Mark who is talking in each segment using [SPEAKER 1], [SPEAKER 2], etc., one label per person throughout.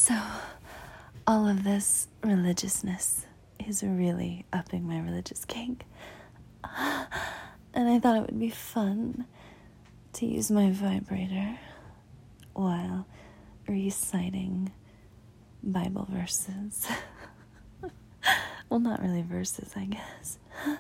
[SPEAKER 1] So, all of this religiousness is really upping my religious kink. And I thought it would be fun to use my vibrator while reciting Bible verses. Well, not really verses, I guess.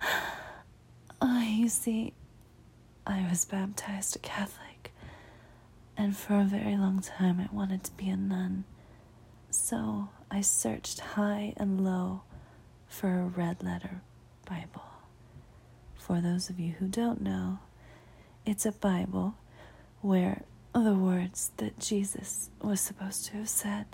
[SPEAKER 1] You see, I was baptized a Catholic, and for a very long time I wanted to be a nun. So I searched high and low for a red letter Bible. For those of you who don't know, it's a Bible where the words that Jesus was supposed to have said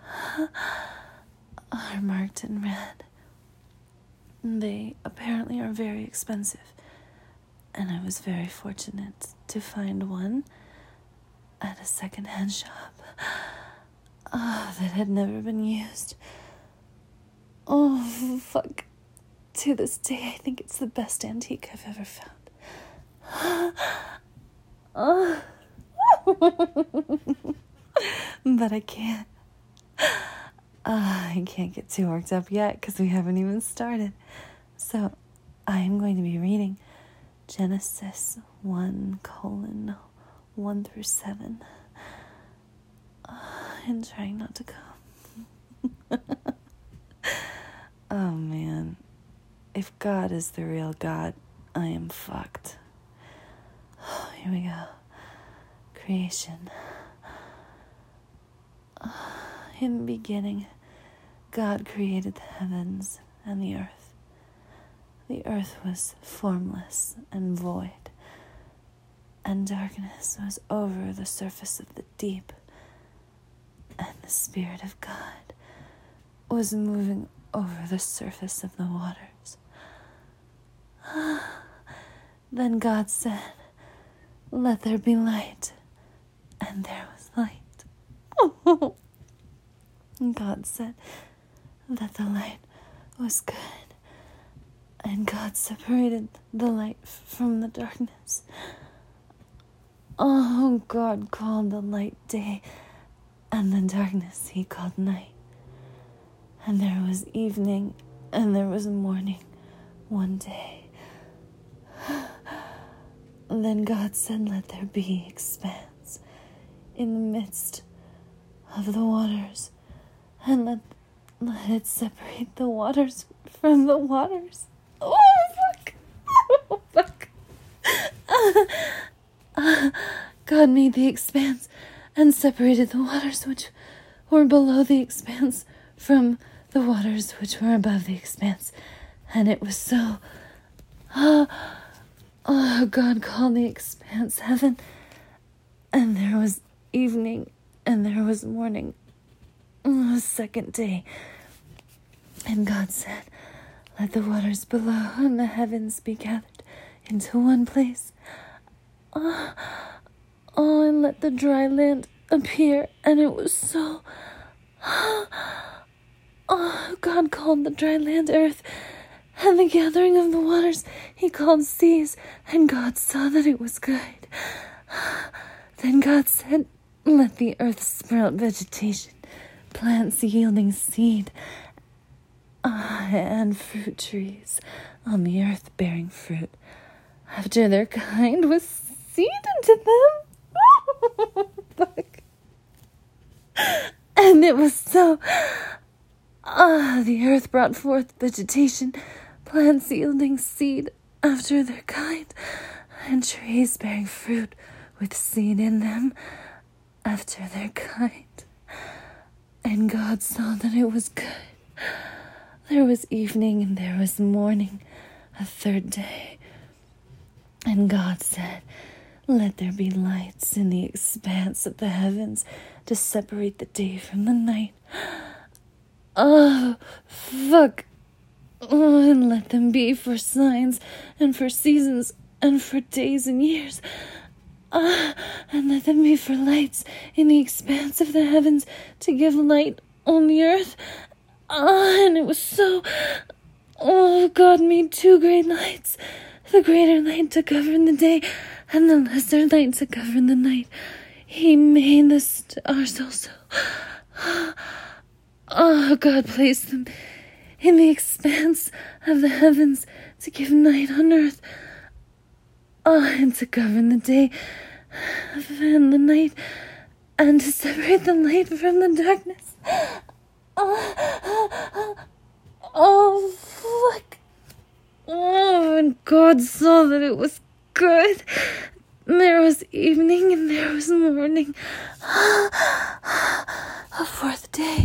[SPEAKER 1] are marked in red. They apparently are very expensive, and I was very fortunate to find one at a secondhand shop that had never been used. Oh, fuck. To this day, I think it's the best antique I've ever found. But I can't get too worked up yet because we haven't even started. So I am going to be reading Genesis 1:1-7 and trying not to come. Oh man, if God is the real God, I am fucked. Here we go. Creation. In the beginning, God created the heavens and the earth. The earth was formless and void, and darkness was over the surface of the deep, and the Spirit of God was moving over the surface of the waters. Then God said, "Let there be light," and there was light. God said that the light was good, and God separated the light from the darkness. God called the light day, and the darkness he called night. And there was evening, and there was morning one day. Then God said, "Let there be expanse in the midst of the waters, and let it separate the waters from the waters." Oh, fuck. Oh, fuck. God made the expanse and separated the waters which were below the expanse from the waters which were above the expanse. And it was so. God called the expanse heaven. And there was evening, and there was morning. Second day. And God said, "Let the waters below and the heavens be gathered into one place. And let the dry land appear." And it was so. God called the dry land earth, and the gathering of the waters he called seas, and God saw that it was good. Then God said, "Let the earth sprout vegetation, plants yielding seed, and fruit trees on the earth bearing fruit, after their kind, with seed into them." Fuck. And it was so. The earth brought forth vegetation, plants yielding seed after their kind, and trees bearing fruit with seed in them after their kind. And God saw that it was good. There was evening and there was morning, a third day. And God said, "Let there be lights in the expanse of the heavens to separate the day from the night." Fuck. And let them be for signs and for seasons and for days and years. And let them be for lights in the expanse of the heavens to give light on the earth. And it was so. God made two great lights, the greater light to govern the day and the lesser light to govern the night. He made the stars also. God placed them in the expanse of the heavens to give night on earth, and to govern the day and the night, and to separate the light from the darkness. Fuck. And God saw that it was good. There was evening and there was morning. A fourth day.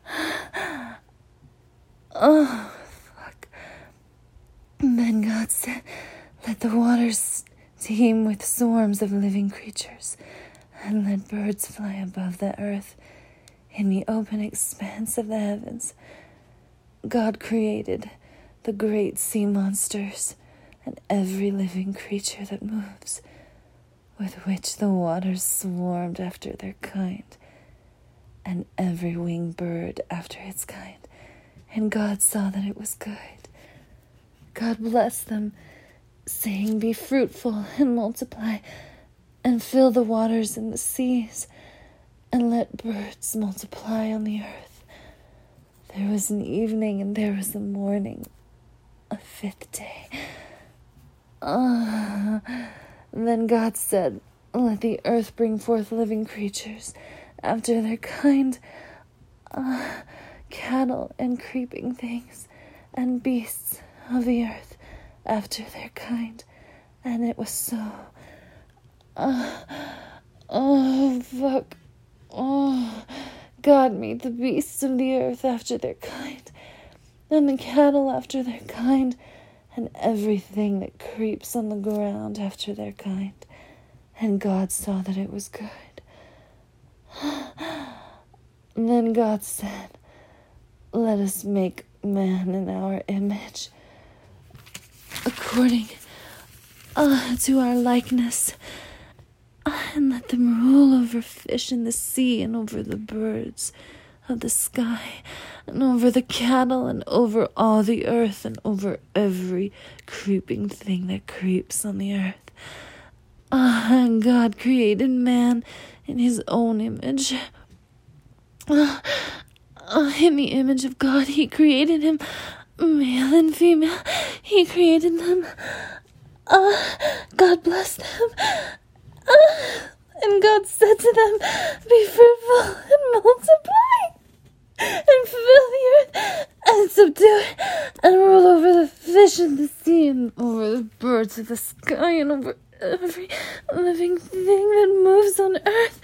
[SPEAKER 1] Fuck. And then God said, let the waters teem with swarms of living creatures, and let birds fly above the earth in the open expanse of the heavens. God created the great sea monsters and every living creature that moves, with which the waters swarmed after their kind, and every winged bird after its kind. And God saw that it was good. God blessed them, saying, be fruitful and multiply, and fill the waters and the seas, and let birds multiply on the earth. There was an evening and there was a morning, a fifth day. Then God said, let the earth bring forth living creatures after their kind, cattle and creeping things, and beasts of the earth after their kind. And it was so. Fuck. God made the beasts of the earth after their kind, and the cattle after their kind, and everything that creeps on the ground after their kind. And God saw that it was good. And then God said, let us make man in our image, according to our likeness, and let them rule over fish in the sea, and over the birds of the sky, and over the cattle, and over all the earth, and over every creeping thing that creeps on the earth. And God created man in his own image. In the image of God, he created him, male and female. He created them. God blessed them. And God said to them, be fruitful and multiply, and fill the earth, and subdue it, and rule over the fish in the sea, and over the birds of the sky, and over every living thing that moves on earth.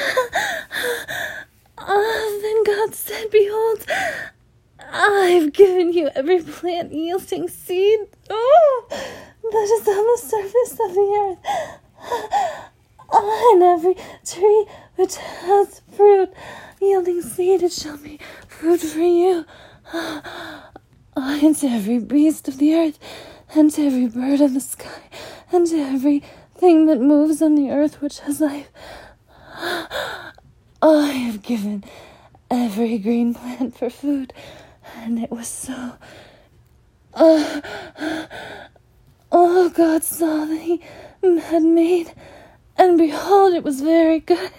[SPEAKER 1] Then God said, behold, I've given you every plant yielding seed that is on the surface of the earth, and every tree which has fruit yielding seed, it shall be fruit for you. And to every beast of the earth, and to every bird of the sky, and to every thing that moves on the earth which has life, I have given every green plant for food. And it was so. God saw that he had made, and behold, it was very good.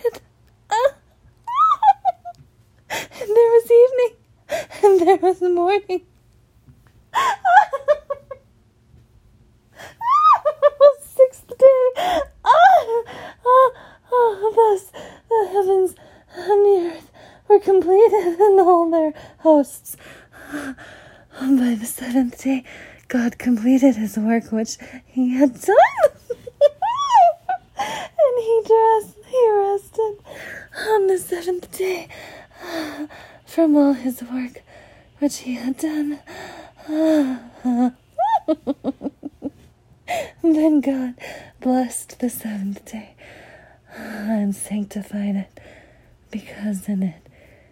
[SPEAKER 1] And there was evening, and there was morning. Sixth day. Thus the heavens and the earth were completed, and all their hosts. By the seventh day, God completed his work which he had done. And he rested on the seventh day from all his work which he had done. Then God blessed the seventh day and sanctified it, because in it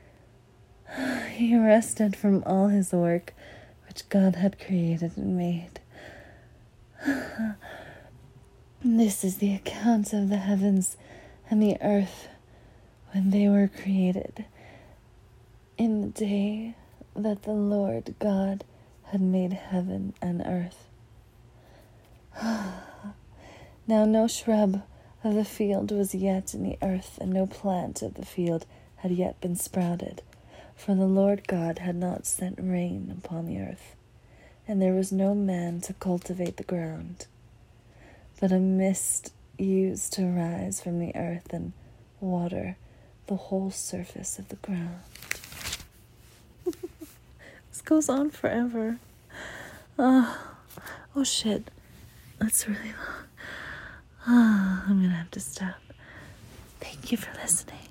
[SPEAKER 1] he rested from all his work which God had created and made. This is the account of the heavens and the earth when they were created, in the day that the Lord God had made heaven and earth. Now no shrub of the field was yet in the earth, and no plant of the field had yet been sprouted, For the Lord God had not sent rain upon the earth, and there was no man to cultivate the ground. But a mist used to rise from the earth and water the whole surface of the ground. This goes on forever. Oh shit. That's really long. I'm gonna have to stop. Thank you for listening.